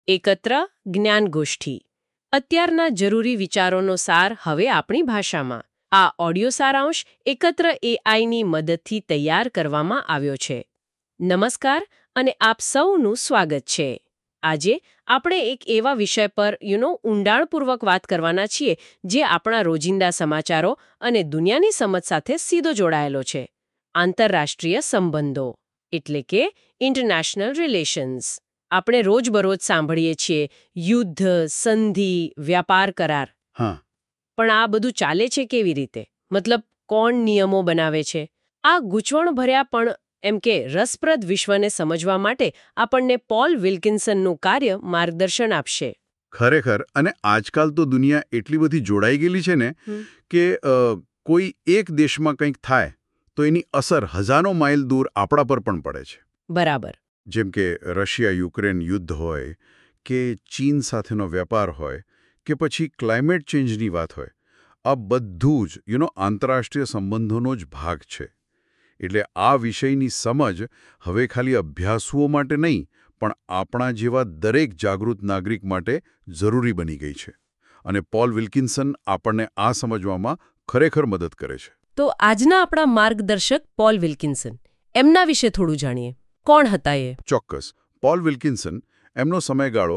એકત્ર જ્ઞાનગોષ્ઠી. અત્યારના જરૂરી વિચારોનો સાર હવે આપણી ભાષામાં. આ ઓડિયો સારાંશ એકત્ર એઆઈની મદદથી તૈયાર કરવામાં આવ્યો છે. નમસ્કાર અને આપ સૌનું સ્વાગત છે. આજે આપણે એક એવા વિષય પર ઊંડાણપૂર્વક વાત કરવાના છીએ જે આપણા રોજિંદા સમાચારો અને દુનિયાની સમજ સાથે સીધો જોડાયેલો છે. આંતરરાષ્ટ્રીય સંબંધો એટલે કે ઇન્ટરનેશનલ રિલેશન્સ. આપણે રોજબરોજ સાંભળીએ છીએ યુદ્ધ, સંધિ, વ્યાપાર કરાર. હા, પણ આ બધું ચાલે છે કેવી રીતે? મતલબ કોણ નિયમો બનાવે છે? આ ગૂંચવણભર્યા પણ એમ કે રસપ્રદ વિશ્વને સમજવા માટે આપણને પોલ વિલ્કિન્સનનું કાર્ય માર્ગદર્શન આપશે. ખરેખર. અને આજકાલ તો દુનિયા એટલી બધી જોડાઈ ગયેલી છે ને કે કોઈ એક દેશમાં કંઈક થાય તો એની અસર હજારો માઇલ દૂર આપણા પર પણ પડે છે. બરાબર. જેમ કે રશિયા-યુક્રેન યુદ્ધ હોય કે ચીન સાથેનો વેપાર હોય કે પછી ક્લાઇમેટ ચેન્જની વાત હોય, આ બધું જ આંતરરાષ્ટ્રીય સંબંધોનો જ ભાગ છે. એટલે આ વિષયની સમજ હવે ખાલી અભ્યાસુઓ માટે નહીં, પણ આપણા જેવા દરેક જાગૃત નાગરિક માટે જરૂરી બની ગઈ છે. અને પોલ વિલ્કિન્સન આપણને આ સમજવામાં ખરેખર મદદ કરે છે. તો આજના આપણા માર્ગદર્શક પોલ વિલ્કિન્સન, એમના વિશે થોડું જાણીએ. કોણ હતા એ? ચોક્કસ. પોલ વિલ્કિન્સન, એમનો સમયગાળો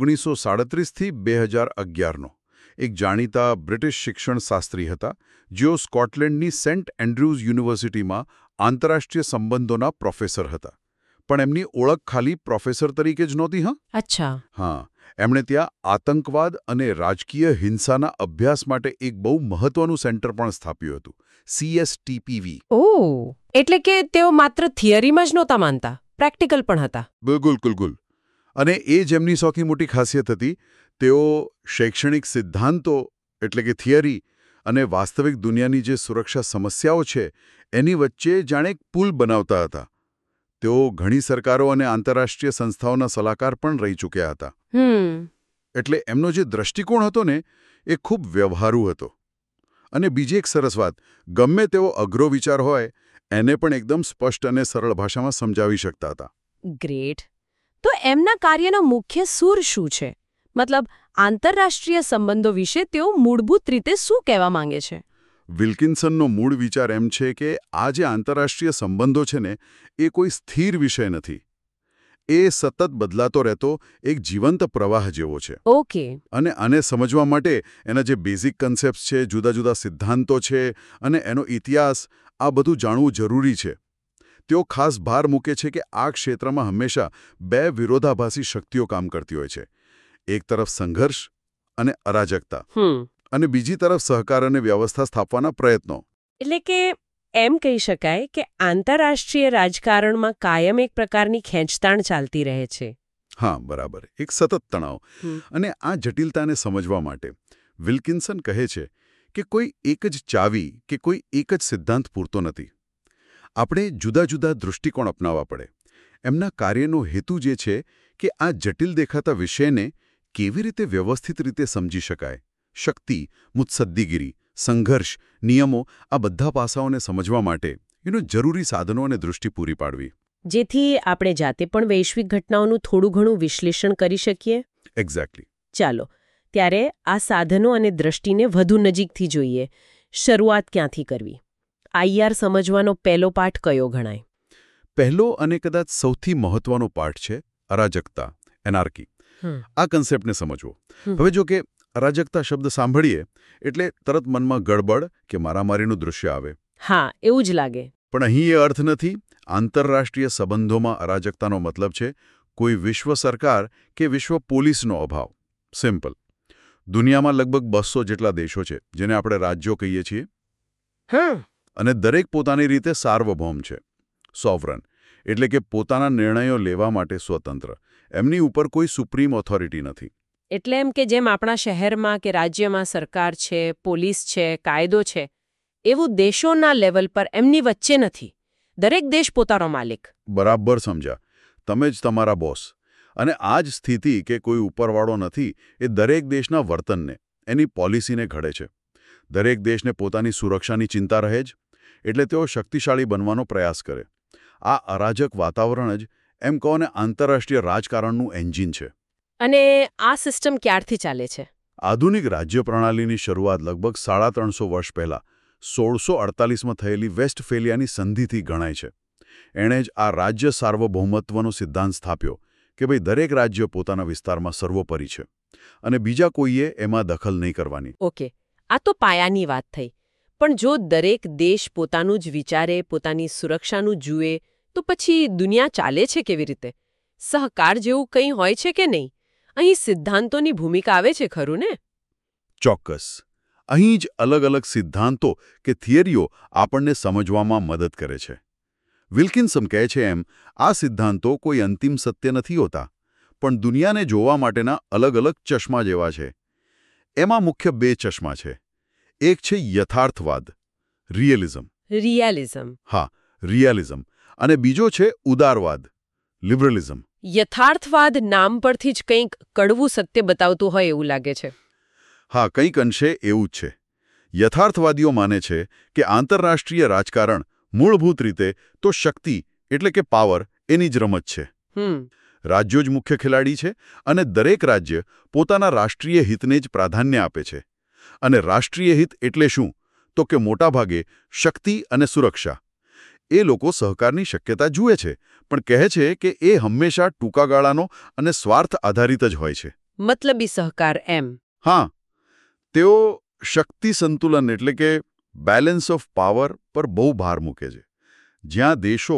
1937થી 2011નો. એક જાણીતા બ્રિટિશ શિક્ષણશાસ્ત્રી હતા, જેઓ સ્કોટલેન્ડની સેન્ટ એન્ડ્રુઝ યુનિવર્સિટીમાં આંતરરાષ્ટ્રીય સંબંધોના પ્રોફેસર હતા. પણ એમની ઓળખ ખાલી પ્રોફેસર તરીકે જ નહોતી. અચ્છા. હા, એમણે ત્યાં આતંકવાદ અને રાજકીય હિંસાના અભ્યાસ માટે એક બહુ મહત્વનું સેન્ટર પણ સ્થાપ્યું હતું, CSTPV. ઓહ, એટલે કે તેઓ માત્ર થિયરીમાં જ નહોતા માનતા, પ્રેક્ટિકલ પણ હતા. બિલકુલ. અને એ જ એમની સૌથી મોટી ખાસિયત હતી. તેઓ શૈક્ષણિક સિદ્ધાંતો એટલે કે થિયરી અને વાસ્તવિક દુનિયાની જે સુરક્ષા સમસ્યાઓ છે એની વચ્ચે જાણે એક પુલ બનાવતા હતા. તેઓ ઘણી સરકારો અને આંતરરાષ્ટ્રીય સંસ્થાઓના સલાહકાર પણ રહી ચૂક્યા હતા. એટલે એમનો જે દ્રષ્ટિકોણ હતો ને એ ખૂબ વ્યવહારુ હતો. અને બીજી એક સરસ વાત, ગમે તેવો અઘરો વિચાર હોય એને પણ એકદમ સ્પષ્ટ અને સરળ ભાષામાં સમજાવી શકતા હતા. ગ્રેટ. તો એમના કાર્યનો મુખ્ય સૂર શું છે? મતલબ આંતરરાષ્ટ્રીય સંબંધો વિશે તેઓ મૂળભૂત રીતે શું કહેવા માંગે છે? વિલ્કિન્સનનો મૂળ વિચાર એમ છે કે આ જે આંતરરાષ્ટ્રીય સંબંધો છે ને એ કોઈ સ્થિર વિષય નથી. એ સતત બદલાતો રહેતો એક જીવંત પ્રવાહ જેવો છે. ઓકે. અને આને સમજવા માટે એના જે બેઝિક કન્સેપ્ટ છે, જુદા જુદા સિદ્ધાંતો છે અને એનો ઇતિહાસ, આ બધું જાણવું જરૂરી છે. તેઓ ખાસ ભાર મૂકે છે કે આ ક્ષેત્રમાં હંમેશા બે વિરોધાભાસી શક્તિઓ કામ કરતી હોય છે. એક તરફ સંઘર્ષ અને અરાજકતા, અને બીજી તરફ સહકાર અને વ્યવસ્થા સ્થાપવાના પ્રયત્નો. એટલે કે એમ કહી શકાય કે આંતરરાષ્ટ્રીય રાજકારણમાં કાયમ એક પ્રકારની ખેંચતાણ ચાલતી રહે છે. હા, બરાબર. એક સતત તણાવ. અને આ જટિલતાને સમજવા માટે વિલ્કિન્સન કહે છે કે કોઈ એક જ ચાવી કે કોઈ એક જ સિદ્ધાંત પૂરતો નથી. આપણે જુદા જુદા દૃષ્ટિકોણ અપનાવવા પડે. એમના કાર્યનો હેતુ જે છે કે આ જટિલ દેખાતા વિષયને કેવી રીતે વ્યવસ્થિત રીતે સમજી શકાય. શક્તિ, મુત્સદ્દીગીરી, સંઘર્ષ, નિયમો, આ બધા પાસાઓને સમજવા માટે જરૂરી સાધનો અને દૃષ્ટિ પૂરી પાડવી. જેથી આપણે જાતે પણ વૈશ્વિક ઘટનાઓનું થોડું ઘણું વિશ્લેષણ કરી શકીએ. એક્ઝેક્ટલી. ચાલો, ત્યારે આ સાધનો અને દૃષ્ટિને વધુ નજીકથી જોઈએ. શરૂઆત ક્યાંથી કરવી? IR સમજવાનો પહેલો પાઠ કયો ગણાય? પહેલો અને કદાચ સૌથી મહત્વનો પાઠ છે અરાજકતા, એનાર્કી. આ કન્સેપ્ટને સમજવો. હવે જો કે અરાજકતા શબ્દ સાંભળીએ એટલે તરત મનમાં ગડબડ કે મારામારીનું દૃશ્ય આવે. હા, એવું જ લાગે. પણ અહીં એ અર્થ નથી. આંતરરાષ્ટ્રીય સંબંધોમાં અરાજકતાનો મતલબ છે કોઈ વિશ્વ સરકાર કે વિશ્વ પોલીસનો અભાવ. સિમ્પલ. દુનિયામાં લગભગ 200 જેટલા દેશો છે જેને આપણે રાજ્યો કહીએ છીએ. અને દરેક પોતાની રીતે સાર્વભૌમ છે. સોવરન એટલે કે પોતાના નિર્ણયો લેવા માટે સ્વતંત્ર. એમની ઉપર કોઈ સુપ્રીમ ઓથોરિટી નથી. એટલે એમ કે જેમ આપણા શહેરમાં કે રાજ્યમાં સરકાર છે, પોલીસ છે, કાયદો છે, એવું દેશોના લેવલ પર એમની વચ્ચે નથી. દરેક દેશ પોતાનો માલિક. બરાબર સમજ્યા. તમે જ તમારા બોસ. અને આ જ સ્થિતિ કે કોઈ ઉપરવાળો નથી એ દરેક દેશના વર્તનને, એની પોલિસીને ઘડે છે. દરેક દેશને પોતાની સુરક્ષાની ચિંતા રહે જ, એટલે તેઓ શક્તિશાળી બનવાનો પ્રયાસ કરે. આ અરાજક વાતાવરણ જ એમ કહો ને આંતરરાષ્ટ્રીય રાજકારણનું એન્જિન છે. અને આ સિસ્ટમ ક્યારથી ચાલે છે? આધુનિક રાજ્ય પ્રણાલીની શરૂઆત લગભગ 350 વર્ષ પહેલાં 1648માં થયેલી વેસ્ટફેલિયાની સંધિથી ગણાય છે. એણે જ આ રાજ્ય સાર્વભૌમત્વનો સિદ્ધાંત સ્થાપ્યો કે ભાઈ દરેક રાજ્ય પોતાના વિસ્તારમાં સર્વોપરી છે અને બીજા કોઈએ એમાં દખલ નહીં કરવાની. ઓકે, આ તો પાયાની વાત થઈ. પણ જો દરેક દેશ પોતાનું જ વિચારે, પોતાની સુરક્ષાનું જુએ, તો પછી દુનિયા ચાલે છે કેવી રીતે? સહકાર જેવું કંઈ હોય છે કે નહીં? અહીં સિદ્ધાંતોની ભૂમિકા આવે છે ખરું ને? ચોક્કસ. અહીં જ અલગ અલગ સિદ્ધાંતો કે થિયરીઓ આપણને સમજવામાં મદદ કરે છે. વિલ્કિન્સન કહે છે એમ, આ સિદ્ધાંતો કોઈ અંતિમ સત્ય નથી હોતા, પણ દુનિયાને જોવા માટેના અલગ અલગ ચશ્મા જેવા છે. એમાં મુખ્ય 2 ચશ્મા છે. એક છે યથાર્થવાદ, રિયલિઝમ. રિયાલિઝમ. હા, રિયલિઝમ. અને બીજો છે ઉદારવાદ, લિબરલિઝમ. યથાર્થવાદ નામ પરથી જ કંઈક કડવું સત્ય બતાવતું હોય એવું લાગે છે. હા, કંઈક અંશે એવું જ છે. યથાર્થવાદીઓ માને છે કે આંતરરાષ્ટ્રીય રાજકારણ મૂળભૂત રીતે તો શક્તિ એટલે કે પાવર એની જ રમત છે. રાજ્યો જ મુખ્ય ખેલાડી છે અને દરેક રાજ્ય પોતાના રાષ્ટ્રીય હિતને જ પ્રાધાન્ય આપે છે. અને રાષ્ટ્રીય હિત એટલે શું? તો કે મોટાભાગે શક્તિ અને સુરક્ષા. એ લોકો સહકારની શક્યતા જુએ છે, પણ કહે છે કે એ હંમેશા ટૂંકા ગાળાનો અને સ્વાર્થ આધારિત જ હોય છે. મતલબી સહકાર એમ. હા, તેઓ શક્તિ સંતુલન એટલે કે બેલેન્સ ઓફ પાવર પર બહુ ભાર મૂકે છે. જ્યાં દેશો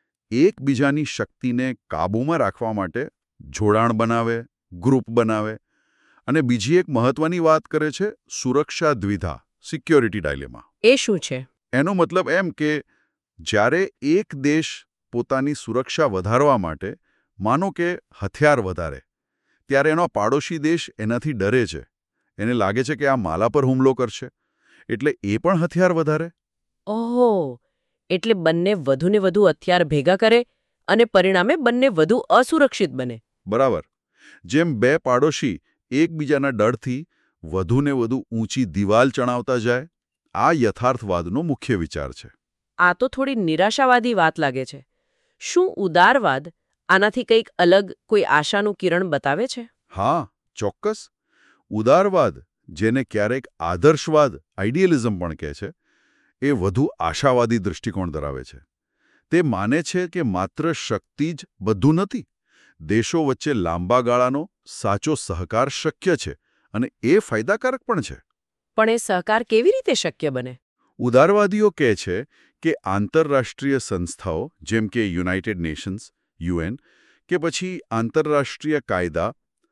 એકબીજાની શક્તિને કાબૂમાં રાખવા માટે જોડાણ બનાવે, ગ્રુપ બનાવે. અને બીજી એક મહત્વની વાત કરે છે સુરક્ષા દ્વિધા, સિક્યોરિટી ડાયલેમા. એ શું છે? એનો મતલબ એમ કે જ્યારે એક દેશ પોતાની સુરક્ષા વધારવા માટે માનો કે હથિયાર વધારે, ત્યારે એનો પાડોશી દેશ એનાથી ડરે છે. એને લાગે છે કે આ માલા પર હુમલો કરશે, એટલે એ પણ હથિયાર વધારે. ઓહો, એટલે બંને વધુને વધુ હથિયાર ભેગા કરે અને પરિણામે બંને વધુ અસુરક્ષિત બને. બરાબર. જેમ 2 પાડોશી એકબીજાના ડરથી વધુને વધુ ઊંચી દિવાલ ચણાવતા જાય, આ યથાર્થવાદનો મુખ્ય વિચાર છે. આ તો થોડી નિરાશાવાદી વાત લાગે છે. શું ઉદારવાદ આનાથી કંઈક અલગ, કોઈ આશાનું કિરણ બતાવે છે? હા, ચોક્કસ. ઉદારવાદ, જેને ક્યારેક આદર્શવાદ, આઇડિયલિઝમ પણ કહે છે, એ વધુ આશાવાદી દૃષ્ટિકોણ ધરાવે છે. તે માને છે કે માત્ર શક્તિ જ બધું નથી. દેશો વચ્ચે લાંબા ગાળાનો સાચો સહકાર શક્ય છે અને એ ફાયદાકારક પણ છે. પણ એ સહકાર કેવી રીતે શક્ય બને? ઉદારવાદીઓ કહે છે કે આંતરરાષ્ટ્રીય સંસ્થાઓ જેમ કે યુનાઇટેડ નેશન્સ, UN, કે પછી આંતરરાષ્ટ્રીય કાયદા,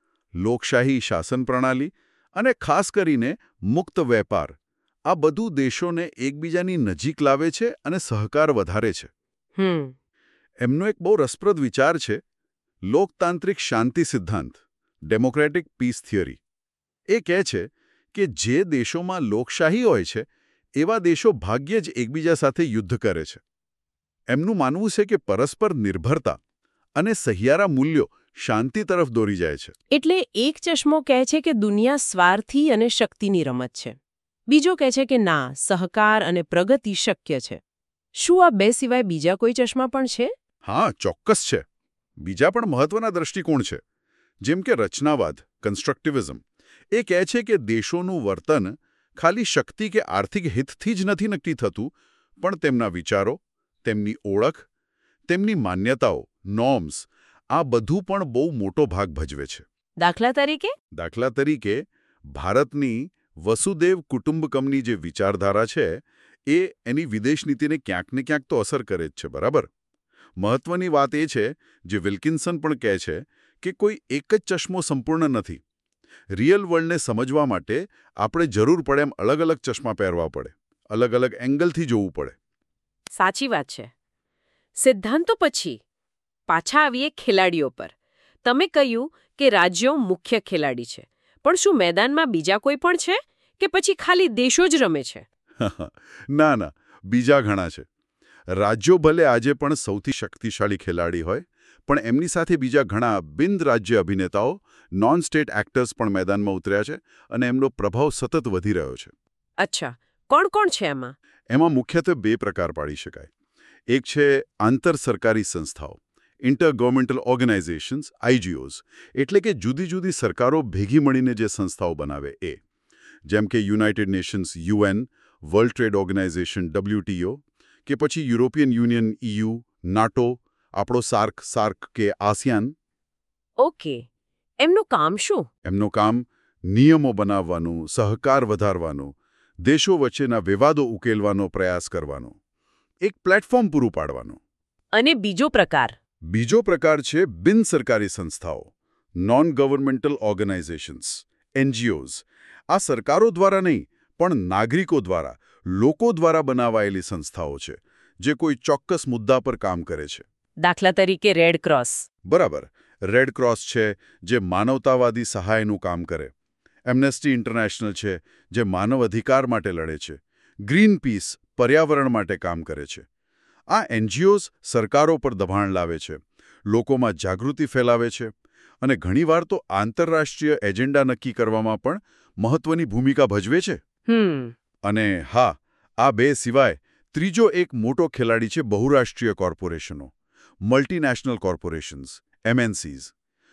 લોકશાહી શાસન પ્રણાલી અને ખાસ કરીને મુક્ત વેપાર, આ બધું દેશોને એકબીજાની નજીક લાવે છે અને સહકાર વધારે છે. એમનો એક બહુ રસપ્રદ વિચાર છે લોકતાંત્રિક શાંતિ સિદ્ધાંત, ડેમોક્રેટિક પીસ થિયરી. એ કહે છે કે જે દેશોમાં લોકશાહી હોય છે એવા દેશો ભાગ્યે જ એકબીજા સાથે યુદ્ધ કરે છે. એમનું માનવું છે કે પરસ્પર નિર્ભરતા અને સહિયારા મૂલ્યો શાંતિ તરફ દોરી જાય છે. એટલે એક ચશ્મો કહે છે કે દુનિયા સ્વાર્થી અને શક્તિની રમત છે. બીજો કહે છે કે ના, સહકાર અને પ્રગતિ શક્ય છે. શું આ 2 સિવાય બીજા કોઈ ચશ્મા પણ છે? હા, ચોક્કસ છે. બીજા પણ મહત્વના દૃષ્ટિકોણ છે. જેમ કે રચનાવાદ, કન્સ્ટ્રક્ટિવિઝમ. એ કહે છે કે દેશોનું વર્તન ખાલી શક્તિ કે આર્થિક હિતથી જ નથી નક્કી થતું, પણ તેમના વિચારો, તેમની ઓળખ, તેમની માન્યતાઓ, નોર્મ્સ, આ બધું પણ બહુ મોટો ભાગ ભજવે છે. દાખલા તરીકે? દાખલા તરીકે, ભારતની વસુદેવ કુટુંબકમની જે વિચારધારા છે એ એની વિદેશ નીતિને ક્યાંક ને ક્યાંક તો અસર કરે જ છે, બરાબર? મહત્વની વાત એ છે, જે વિલ્કિન્સન પણ કહે છે, કે કોઈ એક જ ચશ્મો સંપૂર્ણ નથી. રિયલ વર્લ્ડને સમજવા માટે આપણે જરૂર પડે એમ અલગ અલગ ચશ્મા પહેરવા પડે, અલગ અલગ એંગલથી જોવું પડે. સાચી વાત છે. સિદ્ધાંતો પછી પાછા આવીએ ખેલાડીઓ પર. તમે કહ્યું કે રાજ્યો મુખ્ય ખેલાડી છે, પણ શું મેદાનમાં બીજા કોઈ પણ છે કે પછી ખાલી દેશો જ રમે છે? ના ના, બીજા ઘણા છે. રાજ્યો ભલે આજે પણ સૌથી શક્તિશાળી ખેલાડી હોય, પણ એમની સાથે બીજા ઘણા બિન રાજ્ય અભિનેતાઓ, નોન સ્ટેટ એક્ટર્સ પણ મેદાનમાં ઉતર્યા છે અને એમનો પ્રભાવ સતત વધી રહ્યો છે. અચ્છા, કોણ કોણ છે એમાં? એમાં મુખ્યત્વે 2 પ્રકાર પાડી શકાય. એક છે આંતર સરકારી સંસ્થાઓ, ઇન્ટર ઓર્ગેનાઇઝેશન્સ આઈજીઓઝ એટલે કે જુદી જુદી સરકારો ભેગી મળીને જે સંસ્થાઓ બનાવે એ, જેમ કે United Nations UN, world trade organization WTO કે પછી યુરોપિયન યુનિયન EU, નાટો, આપણો સાર્ક કે આસિયાન. ઓકે, એમનું કામ શું? એમનું કામ નિયમો બનાવવાનું, સહકાર વધારવાનું, દેશો વચ્ચેના વિવાદો ઉકેલવાનો પ્રયાસ કરવાનો, એક પ્લેટફોર્મ પૂરું પાડવાનું. અને બીજો પ્રકાર? બીજો પ્રકાર છે બિનસરકારી સંસ્થાઓ, નોન ગવર્મેન્ટલ ઓર્ગેનાઇઝેશન્સ, NGOs. આ સરકારો દ્વારા નહીં, પણ નાગરિકો દ્વારા, લોકો દ્વારા બનાવાયેલી સંસ્થાઓ છે, જે કોઈ ચોક્કસ મુદ્દા પર કામ કરે છે. દાખલા તરીકે રેડ ક્રોસ. બરાબર. રેડ ક્રોસ છે, જે માનવતાવાદી સહાયનું કામ કરે. એમ્નેસ્ટી ઇન્ટરનેશનલ છે, જે માનવ અધિકાર માટે લડે છે. ગ્રીન પીસ પર્યાવરણ માટે કામ કરે છે. આ NGOs સરકારો પર દબાણ લાવે છે, લોકોમાં જાગૃતિ ફેલાવે છે અને ઘણીવાર તો આંતરરાષ્ટ્રીય એજન્ડા નક્કી કરવામાં પણ મહત્વની ભૂમિકા ભજવે છે. અને હા, આ બે સિવાય ત્રીજો એક મોટો ખેલાડી છે બહુરાષ્ટ્રીય કોર્પોરેશનો, multinational corporations, MNCs.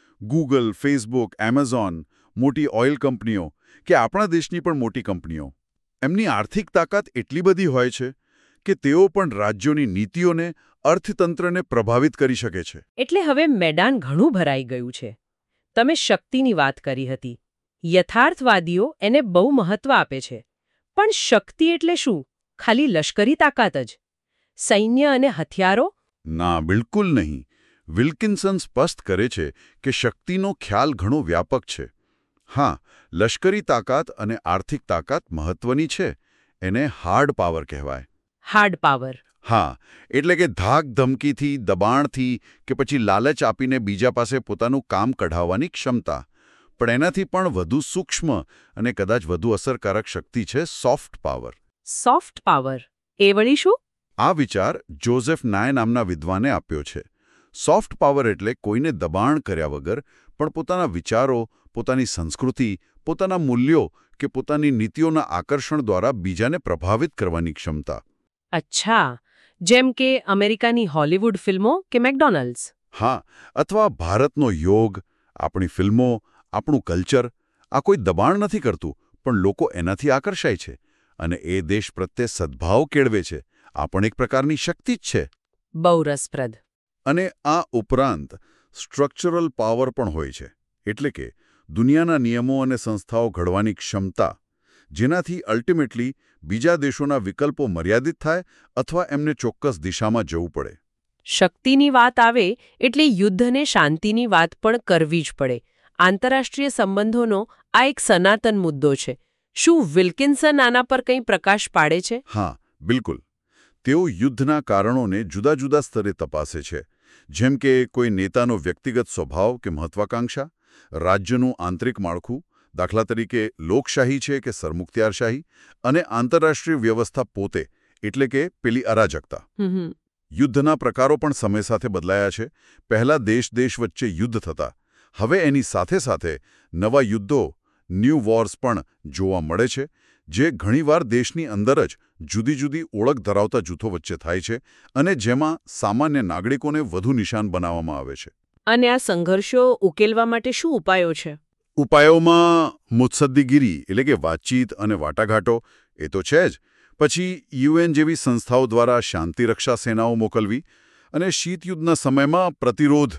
Google, Facebook, Amazon, મોટી ઓઇલ કંપનીઓ કે આપણા દેશની પણ મોટી કંપનીઓ. એમની આર્થિક તાકાત એટલી બધી હોય છે કે તેઓ પણ રાજ્યોની નીતિઓને, અર્થતંત્રને પ્રભાવિત કરી શકે છે. એટલે હવે મેદાન ઘણું ભરાઈ ગયું છે. તમે શક્તિની વાત કરી હતી. યથાર્થવાદીઓ એને બહુ મહત્વ આપે છે. પણ શક્તિ એટલે શું? ખાલી લશ્કરી તાકાત જ? સૈન્ય અને હથિયારો? ના, બિલકુલ નહીં. વિલ્કિન્સન સ્પષ્ટ કરે છે કે શક્તિનો ખ્યાલ ઘણો વ્યાપક છે. હા, લશ્કરી તાકાત અને આર્થિક તાકાત મહત્વની છે. એને હાર્ડ પાવર કહેવાય. Hard power? હા, એટલે કે ધાક ધમકીથી, દબાણથી કે પછી લાલચ આપીને બીજા પાસે પોતાનું કામ કઢાવવાની ક્ષમતા. પણ એનાથી પણ વધુ સૂક્ષ્મ અને કદાચ વધુ અસરકારક શક્તિ છે સોફ્ટ પાવર. Soft power? એ વળી શું? આ વિચાર જોઝેફ નાય નામના વિદ્વાને આપ્યો છે. સોફ્ટ પાવર એટલે કોઈને દબાણ કર્યા વગર પણ પોતાના વિચારો, પોતાની સંસ્કૃતિ, પોતાના મૂલ્યો કે પોતાની નીતિઓના આકર્ષણ દ્વારા બીજાને પ્રભાવિત કરવાની ક્ષમતા. અચ્છા, જેમ કે અમેરિકાની હોલિવૂડ ફિલ્મો કે મેકડોનલ્ડ્સ? હા, અથવા ભારતનો યોગ, આપણી ફિલ્મો, આપણું કલ્ચર. આ કોઈ દબાણ નથી કરતું, પણ લોકો એનાથી આકર્ષાય છે અને એ દેશ પ્રત્યે સદ્ભાવ કેળવે છે. આ પણ એક પ્રકારની શક્તિ જ છે. બહુ રસપ્રદ. અને આ ઉપરાંત સ્ટ્રક્ચરલ પાવર પણ હોય છે, એટલે કે દુનિયાના નિયમો અને સંસ્થાઓ ઘડવાની ક્ષમતા, જેનાથી અલ્ટિમેટલી બીજા દેશોના વિકલ્પો મર્યાદિત થાય અથવા એમને ચોક્કસ દિશામાં જવું પડે. શક્તિની વાત આવે એટલે યુદ્ધ અને શાંતિની વાત પણ કરવી જ પડે. આંતરરાષ્ટ્રીય સંબંધોનો આ એક સનાતન મુદ્દો છે. શું વિલ્કિન્સન આના પર કંઈ પ્રકાશ પાડે છે? હા, બિલકુલ. તેઓ યુદ્ધના કારણોને જુદા જુદા સ્તરે તપાસે છે, જેમ કે કોઈ નેતાનો વ્યક્તિગત સ્વભાવ કે મહત્વાકાંક્ષા, રાજ્યનું આંતરિક માળખું, દાખલા તરીકે લોકશાહી છે કે સરમુખત્યારશાહી, અને આંતરરાષ્ટ્રીય વ્યવસ્થા પોતે, એટલે કે પેલી અરાજકતા. યુદ્ધના પ્રકારો પણ સમય સાથે બદલાયા છે. પહેલા દેશ વચ્ચે યુદ્ધ થતા. હવે એની સાથે સાથે નવા યુદ્ધો, ન્યૂ વોર્સ પણ જોવા મળે છે, જે ઘણીવાર દેશની અંદર જ જુદી જુદી ઓળખ ધરાવતા જૂથો વચ્ચે થાય છે અને જેમાં સામાન્ય નાગરિકોને વધુ નિશાન બનાવવામાં આવે છે. અને આ સંઘર્ષો ઉકેલવા માટે શું ઉપાયો છે? ઉપાયોમાં મુત્સદ્દીગીરી એટલે કે વાતચીત અને વાટાઘાટો એ તો છે જ. પછી UN જેવી સંસ્થાઓ દ્વારા શાંતિરક્ષા સેનાઓ મોકલવી અને શીતયુદ્ધના સમયમાં પ્રતિરોધ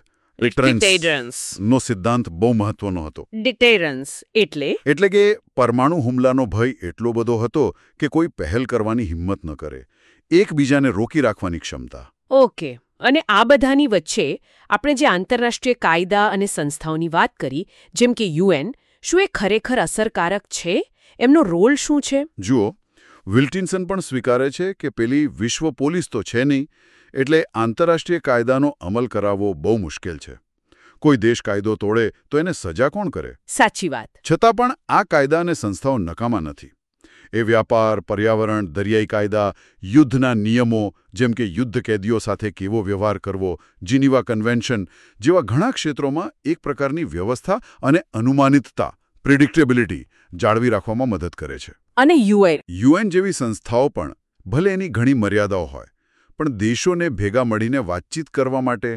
નો સિદ્ધાંત બહુ મહત્વનો હતો. ડિટેરન્સ એટલે કે પરમાણુ હુમલાનો ભય એટલો બધો હતો કે કોઈ પહેલ કરવાની હિંમત ન કરે. એકબીજાને રોકી રાખવાની ક્ષમતા. ઓકે. અને આ બધાની વચ્ચે આપણે જે આંતરરાષ્ટ્રીય કાયદા અને સંસ્થાઓની વાત કરી, જેમ કે UN, શું એ ખરેખર અસરકારક છે? એમનો રોલ શું છે? જુઓ, વિલ્કિન્સન પણ સ્વીકારે છે કે પેલી વિશ્વ પોલીસ તો છે નહીં, એટલે આંતરરાષ્ટ્રીય કાયદાનો અમલ કરાવવો બહુ મુશ્કેલ છે. કોઈ દેશ કાયદો તોડે તો એને સજા કોણ કરે? સાચી વાત. છતાં પણ આ કાયદા અને સંસ્થાઓ નકામા નથી. એ વ્યાપાર, પર્યાવરણ, દરિયાઈ કાયદા, યુદ્ધના નિયમો, જેમ કે યુદ્ધ કેદીઓ સાથે કેવો વ્યવહાર કરવો, જીનીવા કન્વેન્શન જેવા ઘણા ક્ષેત્રોમાં એક પ્રકારની વ્યવસ્થા અને અનુમાનિતતા, પ્રિડિક્ટેબિલિટી જાળવી રાખવામાં મદદ કરે છે. અને UN જેવી સંસ્થાઓ પણ, ભલે એની ઘણી મર્યાદાઓ હોય, પણ દેશોને ભેગા મળીને વાતચીત કરવા માટે,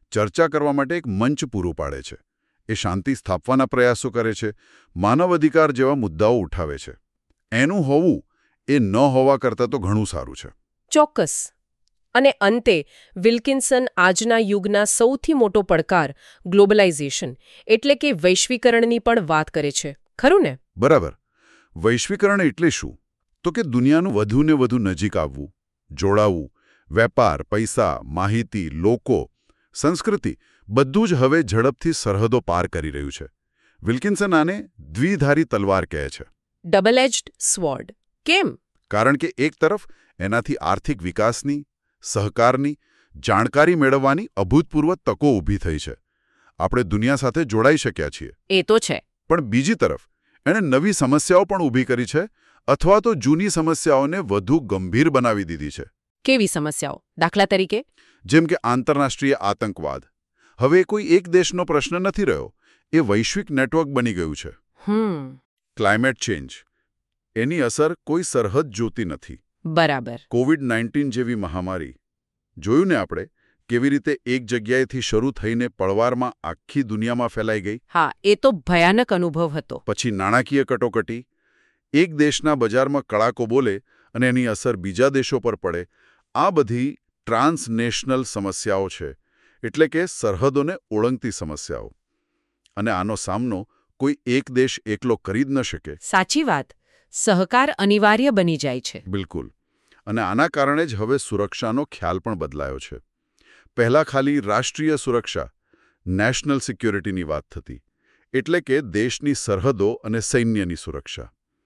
ચર્ચા કરવા માટે એક મંચ પૂરું પાડે છે. એ શાંતિ સ્થાપવાના પ્રયાસો કરે છે, માનવ અધિકાર જેવા મુદ્દાઓ ઉઠાવે છે. એનું હોવું એ ન હોવા કરતાં તો ઘણું સારું છે. ચોક્કસ. અને અંતે વિલ્કિન્સન આજના યુગના સૌથી મોટો પડકાર ગ્લોબલાઇઝેશન એટલે કે વૈશ્વિકરણની પણ વાત કરે છે. ખરું ને? બરાબર. વૈશ્વિકરણ એટલે શું? તો કે દુનિયાનું વધુને વધુ નજીક આવવું, જોડાવું, વેપાર, પૈસા, માહિતી, લોકો, સંસ્કૃતિ બધું જ હવે ઝડપથી સરહદો પાર કરી રહ્યું છે. વિલ્કિન્સન આને દ્વિધારી તલવાર કહે છે. Double edged sword. કેમ? કારણ કે એક તરફ એનાથી આર્થિક વિકાસની, સહકારની, જાણકારી મેળવવાની અભૂતપૂર્વ તકો ઊભી થઈ છે. આપણે દુનિયા સાથે જોડાઈ શક્યા છીએ. એ તો છે. પણ બીજી તરફ એણે નવી સમસ્યાઓ પણ ઊભી કરી છે, અથવા તો જૂની સમસ્યાઓને વધુ ગંભીર બનાવી દીધી છે. કેવી સમસ્યાઓ? દાખલા તરીકે? જેમ કે આંતરરાષ્ટ્રીય આતંકવાદ. હવે કોઈ એક દેશનો પ્રશ્ન નથી રહ્યો, એ વૈશ્વિક નેટવર્ક બની ગયું છે. Climate change. એની અસર કોઈ સરહદ જોતી નથી. બરાબર. કોવિડ-19 જેવી મહામારી. જોયું ને આપણે કેવી રીતે એક જગ્યાએથી શરૂ થઈને પળવારમાં આખી દુનિયામાં ફેલાઈ ગઈ. હા, એ તો ભયાનક અનુભવ હતો. પછી નાણાકીય કટોકટી. એક દેશના બજારમાં કડાકો બોલે અને એની અસર બીજા દેશો પર પડે. આ બધી ટ્રાન્સનેશનલ સમસ્યાઓ છે, એટલે કે સરહદોને ઓળંગતી સમસ્યાઓ. અને આનો સામનો કોઈ એક દેશ એકલો કરી જ ન શકે. સાચી વાત. સહકાર અનિવાર્ય બની જાય છે. બિલકુલ. અને આના કારણે જ હવે સુરક્ષાનો ખ્યાલ પણ બદલાયો છે. પહેલાં ખાલી રાષ્ટ્રીય સુરક્ષા, નેશનલ સિક્યોરિટીની વાત થતી, એટલે કે દેશની સરહદો અને સૈન્યની સુરક્ષા.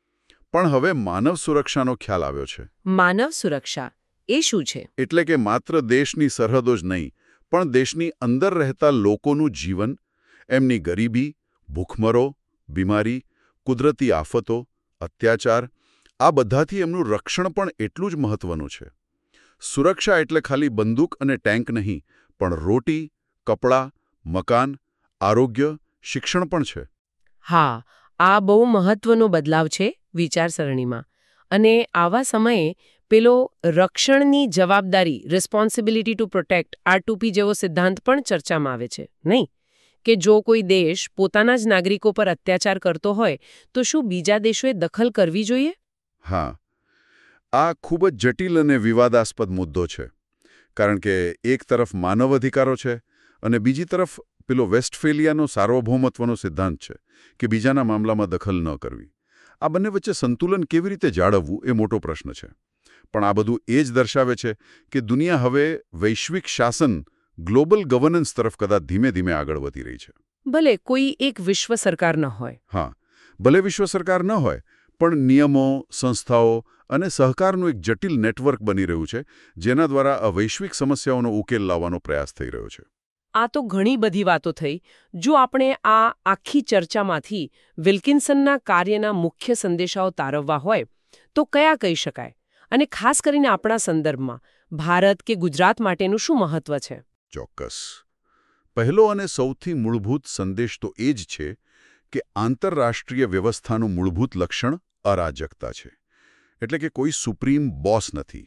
પણ હવે માનવ સુરક્ષાનો ખ્યાલ આવ્યો છે. માનવ સુરક્ષા એ શું છે? એટલે કે માત્ર દેશની સરહદો જ નહીં, પણ દેશની અંદર રહેતા લોકોનું જીવન, એમની ગરીબી, ભૂખમરો, બીમારી, કુદરતી આફતો, અત્યાચાર, આ બધાથી એમનું રક્ષણ પણ એટલું જ મહત્વનું છે. સુરક્ષા એટલે ખાલી બંદૂક અને ટેન્ક નહીં, પણ રોટી, કપડાં, મકાન, આરોગ્ય, શિક્ષણ પણ છે. હા, આ બહુ મહત્વનો બદલાવ છે વિચારસરણીમાં. અને આવા સમયે પેલો રક્ષણની જવાબદારી, રિસ્પોન્સિબિલિટી ટુ પ્રોટેક્ટ, R2P જેવો સિદ્ધાંત પણ ચર્ચામાં આવે છે, નહીં? કે જો કોઈ દેશ પોતાના જ નાગરિકો પર અત્યાચાર કરતો હોય તો શું બીજા દેશોએ દખલ કરવી જોઈએ? હા, આ ખૂબ જ જટિલ અને વિવાદાસ્પદ મુદ્દો છે. કારણ કે એક તરફ માનવ અધિકારો છે અને બીજી તરફ પેલો વેસ્ટફેલિયાનો સાર્વભૌમત્વનો સિદ્ધાંત છે કે બીજાના મામલામાં દખલ ન કરવી. આ બંને વચ્ચે સંતુલન કેવી રીતે જાળવવું એ મોટો પ્રશ્ન છે. પણ આ બધું એ જ દર્શાવે છે કે દુનિયા હવે વૈશ્વિક શાસન, ગ્લોબલ ગવર્નન્સ તરફ કદાચ ધીમે ધીમે આગળ વધી રહી છે. ભલે કોઈ એક વિશ્વ સરકાર ન હોય. હા, ભલે વિશ્વ સરકાર ન હોય, પણ નિયમો, સંસ્થાઓ અને સહકારનું એક જટિલ નેટવર્ક બની રહ્યું છે, જેના દ્વારા આ વૈશ્વિક સમસ્યાઓનો ઉકેલ લાવવાનો પ્રયાસ થઈ રહ્યો છે. આ તો ઘણી બધી વાતો થઈ. જો આપણે આ આખી ચર્ચામાંથી વિલ્કિન્સનના કાર્યના મુખ્ય સંદેશાઓ તારવવા હોય તો કયા કહી શકાય? અને ખાસ કરીને આપણા સંદર્ભમાં ભારત કે ગુજરાત માટેનું શું મહત્વ છે? ચોક્કસ. પહેલો અને સૌથી મૂળભૂત સંદેશ તો એ જ છે કે આંતરરાષ્ટ્રીય વ્યવસ્થાનું મૂળભૂત લક્ષણ અરાજકતા છે. એટલે કે કોઈ સુપ્રીમ બોસ નથી.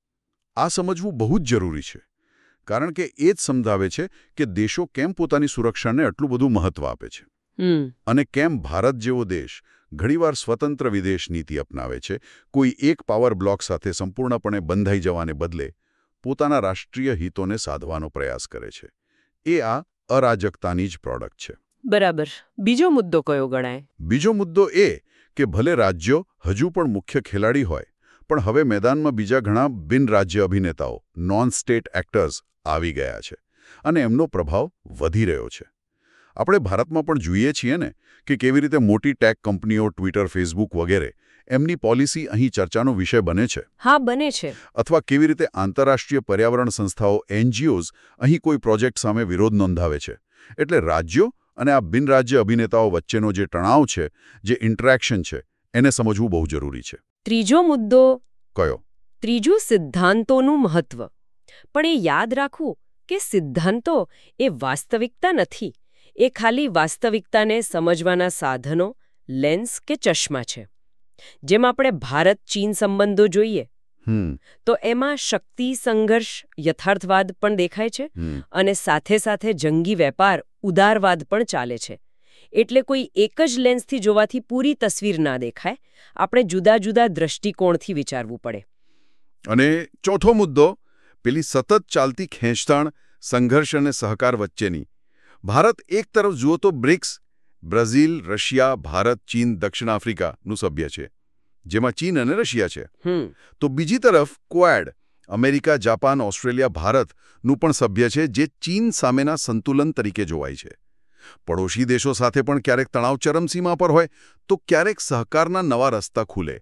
આ સમજવું બહુ જ જરૂરી છે. કારણ કે એ જ સમજાવે છે કે દેશો કેમ પોતાની સુરક્ષાને આટલું બધું મહત્વ આપે છે. અને કેમ ભારત જેવો દેશ ઘણીવાર સ્વતંત્ર વિદેશ નીતિ અપનાવે છે, કોઈ એક પાવર બ્લોક સાથે સંપૂર્ણપણે બંધાઈ જવાને બદલે પોતાના રાષ્ટ્રીય હિતોને સાધવાનો પ્રયાસ કરે છે. એ આ અરાજકતાની જ પ્રોડક્ટ છે. બરાબર. બીજો મુદ્દો કયો ગણાય? બીજો મુદ્દો એ કે ભલે રાજ્યો હજુ પણ મુખ્ય ખેલાડી હોય, પણ હવે મેદાનમાં બીજા ઘણા બિનરાજ્ય અભિનેતાઓ, નોન સ્ટેટ એક્ટર્સ આવી ગયા છે અને એમનો પ્રભાવ વધી રહ્યો છે. આપણે ભારતમાં પણ જોઈએ છીએ ને કે કેવી રીતે મોટી ટેક કંપનીઓ, ટ્વિટર, ફેસબુક વગેરે, એમની પોલિસી અહીં ચર્ચાનો વિષય બને છે. હા, બને છે. અથવા કેવી રીતે આંતરરાષ્ટ્રીય પર્યાવરણ સંસ્થાઓ, NGOs અહીં કોઈ પ્રોજેક્ટ સામે વિરોધ નોંધાવે છે. એટલે રાજ્યો અને આ બિનરાજ્ય અભિનેતાઓ વચ્ચેનો જે તણાવ છે, જે ઇન્ટરેક્શન છે, એને સમજવું બહુ જરૂરી છે. ત્રીજો મુદ્દો કયો? ત્રીજું સિદ્ધાંતોનું મહત્વ. પણ એ યાદ રાખવું કે સિદ્ધાંતો એ વાસ્તવિકતા નથી. એ ખાલી વાસ્તવિકતાને સમજવાના સાધનો, લેન્સ કે ચશ્મા છે. જેમ આપણે ભારત-ચીન સંબંધો જોઈએ, તો એમાં શક્તિ સંઘર્ષ યથાર્થવાદ પણ દેખાય છે અને સાથે સાથે જંગી વેપાર ઉદારવાદ પણ ચાલે છે. એટલે કોઈ એક જ લેન્સથી જોવાથી પૂરી તસવીર ના દેખાય. આપણે જુદા જુદા દ્રષ્ટિકોણથી વિચારવું પડે. અને ચોથો મુદ્દો પેલી સતત ચાલતી ખેંચતાણ, સંઘર્ષ અને સહકાર વચ્ચેની. ભારત એક તરફ જુઓ તો બ્રિક્સ, બ્રાઝિલ, રશિયા, ભારત, ચીન, દક્ષિણ આફ્રિકાનું સભ્ય છે, જેમાં ચીન અને રશિયા છે. તો બીજી તરફ ક્વાડ, અમેરિકા, જાપાન, ઓસ્ટ્રેલિયા, ભારતનું પણ સભ્ય છે, જે ચીન સામેના સંતુલન તરીકે જોવાય છે. પડોશી દેશો સાથે પણ ક્યારેક તણાવ ચરમસીમા પર હોય તો ક્યારેક સહકારના નવા રસ્તા ખુલે.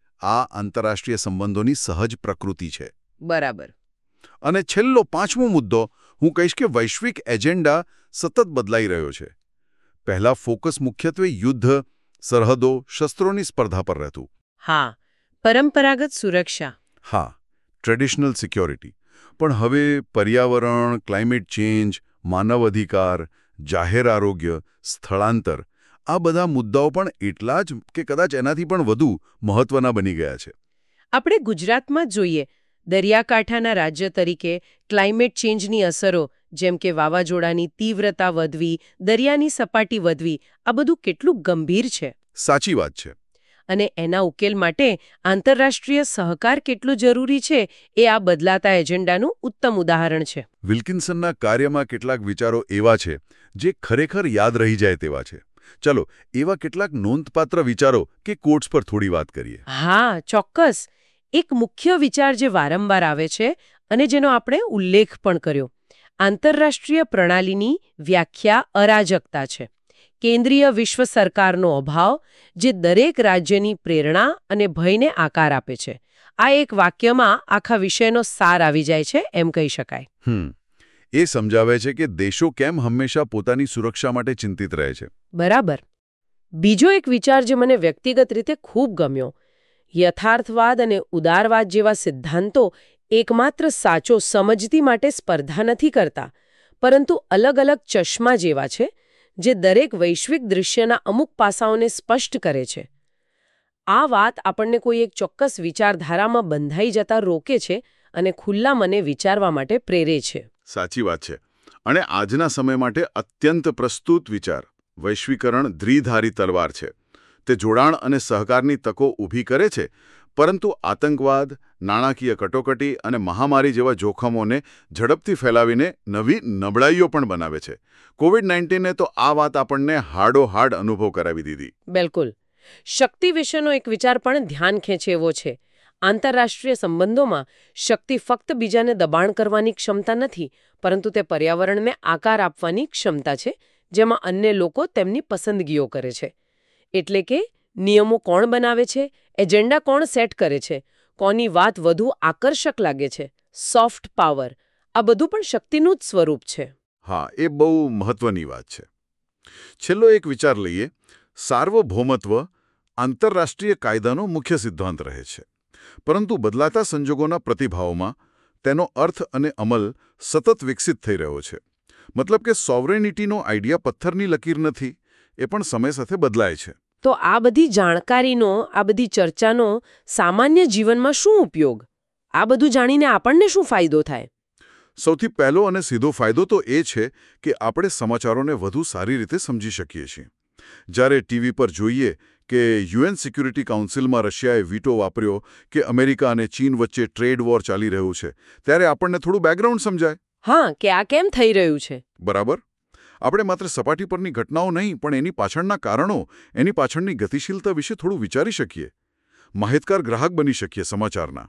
આ આંતરરાષ્ટ્રીય સંબંધોની સહજ પ્રકૃતિ છે. બરાબર. અને છેલ્લો પાંચમો મુદ્દો હું કહીશ કે વૈશ્વિક એજન્ડા સતત બદલાઈ રહ્યો છે. પહેલા ફોકસ મુખ્યત્વે યુદ્ધ, સરહદો, શસ્ત્રોની સ્પર્ધા પર રહેતું. હા, પરંપરાગત સુરક્ષા. હા, ટ્રેડિશનલ સિક્યોરિટી. પણ હવે પર્યાવરણ, ક્લાઇમેટ ચેન્જ, માનવ અધિકાર, જાહેર આરોગ્ય, સ્થળાંતર, આ બધા મુદ્દાઓ પણ એટલા જ કે કદાચ એનાથી પણ વધુ મહત્વના બની ગયા છે. આપણે ગુજરાતમાં જ જોઈએ, દરિયાકાંઠાના રાજ્ય તરીકે ક્લાઇમેટ ચેન્જની અસરો જેમ કે વાવાઝોડાની તીવ્રતા વધવી, દરિયાની સપાટી વધવી, આ બધું કેટલું ગંભીર છે. સાચી વાત છે. અને એના ઉકેલ માટે આંતરરાષ્ટ્રીય સહકાર કેટલું જરૂરી છે એ આ બદલાતા એજન્ડાનું ઉત્તમ ઉદાહરણ છે. વિલ્કિન્સનના કાર્યમાં કેટલાક વિચારો એવા છે જે ખરેખર યાદ રહી જાય તેવા છે. ચલો, એવા કેટલાક નોંધપાત્ર વિચારો કે કોટ્સ પર થોડી વાત કરીએ. હા, ચોક્કસ. એક મુખ્ય વિચાર જે વારંવાર આવે છે અને જેનો આપણે ઉલ્લેખ પણ કર્યો, આંતરરાષ્ટ્રીય પ્રણાલીની વ્યાખ્યા અરાજકતા છે. કેન્દ્રીય વિશ્વ સરકારનો અભાવ જે દરેક રાજ્યની પ્રેરણા અને ભયને આકાર આપે છે. આ એક વાક્યમાં આખા વિષયનો સાર આવી જાય છે એમ કહી શકાય. એ સમજાવે છે કે દેશો કેમ હંમેશા પોતાની સુરક્ષા માટે ચિંતિત રહે છે. બરાબર. બીજો એક વિચાર જે મને વ્યક્તિગત રીતે ખૂબ ગમ્યો, યથાર્થવાદ અને ઉદારવાદ જેવા સિદ્ધાંતો એકમાત્ર સાચો સમજતી માટે સ્પર્ધા નથી કરતા, પરંતુ અલગ અલગ ચશ્મા જેવા છે જે દરેક વૈશ્વિક દૃશ્યના અમુક પાસાઓને સ્પષ્ટ કરે છે. આ વાત આપણને કોઈ એક ચોક્કસ વિચારધારામાં બંધાઈ જતા રોકે છે અને ખુલ્લા મને વિચારવા માટે પ્રેરે છે. સાચી વાત છે. અને આજના સમય માટે અત્યંત પ્રસ્તુત વિચાર, વૈશ્વિકરણ દ્વિધારી તલવાર છે. તે જોડાણ અને સહકારની તકો ઊભી કરે છે, પરંતુ આતંકવાદ, નાણાકીય કટોકટી અને મહામારી જેવા જોખમોને ઝડપથી ફેલાવીને નવી નબળાઈઓ પણ બનાવે છે. કોવિડ-19એ તો આ વાત આપણને હાડોહાડ અનુભવ કરાવી દીધી. બિલકુલ. શક્તિ વિશેનો એક વિચાર પણ ધ્યાન ખેંચે એવો છે. આંતરરાષ્ટ્રીય સંબંધોમાં શક્તિ ફક્ત બીજાને દબાણ કરવાની ક્ષમતા નથી, પરંતુ તે પર્યાવરણને આકાર આપવાની ક્ષમતા છે, જેમાં અન્ય લોકો તેમની પસંદગીઓ કરે છે. એટલે કે નિયમો કોણ બનાવે છે, એજન્ડા કોણ સેટ કરે છે, કોની વાત વધુ આકર્ષક લાગે છે, સોફ્ટ પાવર, આ બધું પણ શક્તિનું જ સ્વરૂપ છે. હા, એ બહુ મહત્વની વાત છે. છેલ્લો એક વિચાર લઈએ. સાર્વભૌમત્વ આંતરરાષ્ટ્રીય કાયદાનો મુખ્ય સિદ્ધાંત રહે છે, પરંતુ બદલાતા સંજોગોના પ્રતિભાવોમાં તેનો અર્થ અને અમલ સતત વિકસિત થઈ રહ્યો છે. મતલબ કે સોવરેનિટીનો આઈડિયા પથ્થરની લકીર નથી, એ પણ સમય સાથે બદલાય છે. તો આ બધી જાણકારીનો, આ બધી ચર્ચાનો સામાન્ય જીવનમાં શું ઉપયોગ? આ બધું જાણીને આપણને શું ફાયદો થાય? સૌથી પહેલો અને સીધો ફાયદો તો એ છે કે આપણે સમાચારોને વધુ સારી રીતે સમજી શકીએ છીએ. જ્યારે ટીવી પર જોઈએ કે યુએન સિક્યુરિટી કાઉન્સિલમાં રશિયાએ વીટો વાપર્યો કે અમેરિકા અને ચીન વચ્ચે ટ્રેડ વોર ચાલી રહ્યું છે, ત્યારે આપણને થોડું બેકગ્રાઉન્ડ સમજાય. હા, કે આ કેમ થઈ રહ્યું છે. બરાબર. આપણે માત્ર સપાટી પરની ઘટનાઓ નહીં, પણ એની પાછળના કારણો, એની પાછળની ગતિશીલતા વિશે થોડું વિચારી શકીએ. માહિતગાર ગ્રાહક બની શકીએ સમાચારના.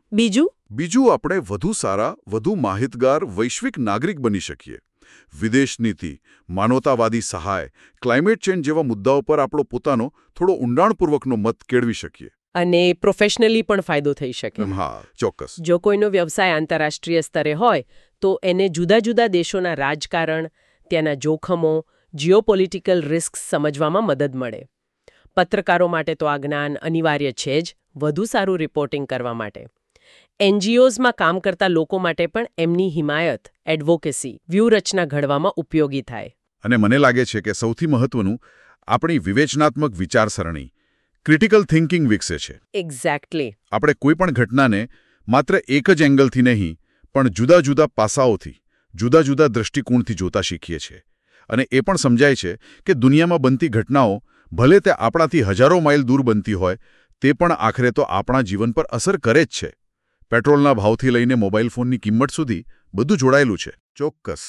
બીજું આપણે વધુ સારા, વધુ માહિતગાર વૈશ્વિક નાગરિક બની શકીએ. વિદેશ નીતિ, માનવતાવાદી સહાય, ક્લાઇમેટ ચેન્જ જેવા મુદ્દાઓ પર આપણો પોતાનો થોડો ઊંડાણપૂર્વકનો મત કેળવી શકીએ. અને પ્રોફેશનલી પણ ફાયદો થઈ શકે. હા, ચોક્કસ. જો કોઈનો વ્યવસાય આંતરરાષ્ટ્રીય સ્તરે હોય તો એને જુદા જુદા દેશોના રાજકારણ, ત્યાંના જોખમો, જીઓપોલિટિકલ રિસ્ક સમજવામાં મદદ મળે. પત્રકારો માટે તો આ જ્ઞાન અનિવાર્ય છે જ, વધુ સારું રિપોર્ટિંગ કરવા માટે. એનજીઓઝમાં કામ કરતા લોકો માટે પણ એમની હિમાયત, એડવોકેસી, વ્યૂહરચના ઘડવામાં ઉપયોગી થાય. અને મને લાગે છે કે સૌથી મહત્વનું, આપણી વિવેચનાત્મક વિચારસરણી, ક્રિટિકલ થિંકિંગ વિકસે છે. એક્ઝેક્ટલી. આપણે કોઈ પણ ઘટનાને માત્ર એક જ એંગલથી નહીં, પણ જુદા જુદા પાસાઓથી, જુદા જુદા દૃષ્ટિકોણથી જોતા શીખીએ છીએ. અને એ પણ સમજાય છે કે દુનિયામાં બનતી ઘટનાઓ, ભલે તે આપણાથી હજારો માઇલ દૂર બનતી હોય, તે પણ આખરે તો આપણા જીવન પર અસર કરે જ છે. પેટ્રોલના ભાવથી લઈને મોબાઈલ ફોનની કિંમત સુધી બધું જોડાયેલું છે. ચોક્કસ.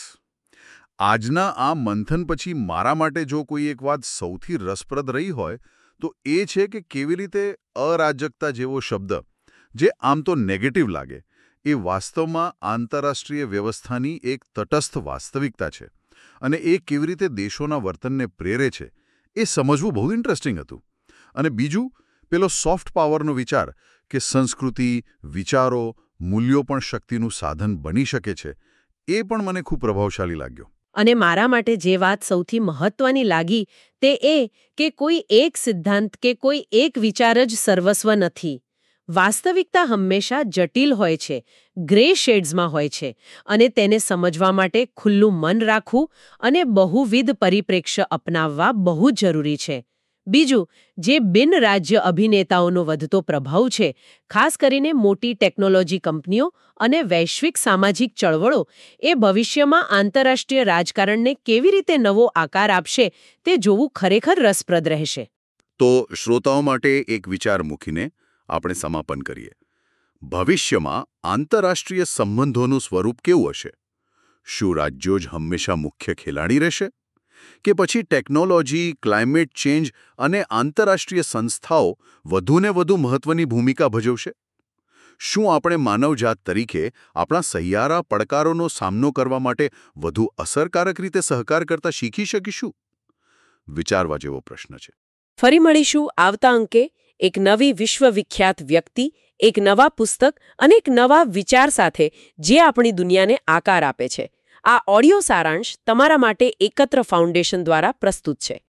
આજના આ મંથન પછી મારા માટે જો કોઈ એક વાત સૌથી રસપ્રદ રહી હોય તો એ છે કે કેવી રીતે અરાજકતા જેવો શબ્દ, જે આમ તો નેગેટિવ લાગે, એ વાસ્તવમાં આંતરરાષ્ટ્રીય વ્યવસ્થાની એક તટસ્થ વાસ્તવિકતા છે. અને એ કેવી રીતે દેશોના વર્તનને પ્રેરે છે એ સમજવું બહુ ઇન્ટરેસ્ટિંગ હતું. અને બીજું, પેલો સોફ્ટ પાવરનો વિચાર કે સંસ્કૃતિ, વિચારો, મૂલ્યો પણ શક્તિનું સાધન બની શકે છે, એ પણ મને ખૂબ પ્રભાવશાળી લાગ્યો. અને મારા માટે જે વાત સૌથી મહત્વની લાગી તે એ કે કોઈ એક સિદ્ધાંત કે કોઈ એક વિચાર જ સર્વસ્વ નથી. વાસ્તવિકતા હંમેશા જટિલ હોય છે, ગ્રે શેડ્સમાં હોય છે, અને તેને સમજવા માટે ખુલ્લું મન રાખવું અને બહુવિધ પરિપ્રેક્ષ્ય અપનાવવા બહુ જરૂરી છે. બીજું, જે બિન રાજ્ય અભિનેતાઓનો વધતો પ્રભાવ છે, ખાસ કરીને મોટી ટેકનોલોજી કંપનીઓ અને વૈશ્વિક સામાજિક ચળવળો, એ ભવિષ્યમાં આંતરરાષ્ટ્રીય રાજકારણને કેવી રીતે નવો આકાર આપશે તે જોવું ખરેખર રસપ્રદ રહેશે. તો શ્રોતાઓ માટે એક વિચાર મૂકીને આપણે સમાપન કરીએ. ભવિષ્યમાં આંતરરાષ્ટ્રીય સંબંધોનું સ્વરૂપ કેવું હશે? શું રાજ્યો જ હંમેશા મુખ્ય ખેલાડી રહેશે? કે પછી ટેકનોલોજી, ક્લાઇમેટ ચેન્જ અને આંતરરાષ્ટ્રીય સંસ્થાઓ વધુને વધુ મહત્વની ભૂમિકા ભજવશે? શું આપણે માનવજાત તરીકે આપણા સહિયારા પડકારોનો સામનો કરવા માટે વધુ અસરકારક રીતે સહકાર કરતા શીખી શકીશું? વિચારવા જેવો પ્રશ્ન છે. ફરી મળીશું આવતા અંકે એક નવી વિશ્વવિખ્યાત વ્યક્તિ, એક નવા પુસ્તક અને એક નવા વિચાર સાથે જે આપણી દુનિયાને આકાર આપે છે. આ ઓડિયો સારાંશ તમારા માટે એકત્ર ફાઉન્ડેશન દ્વારા પ્રસ્તુત છે.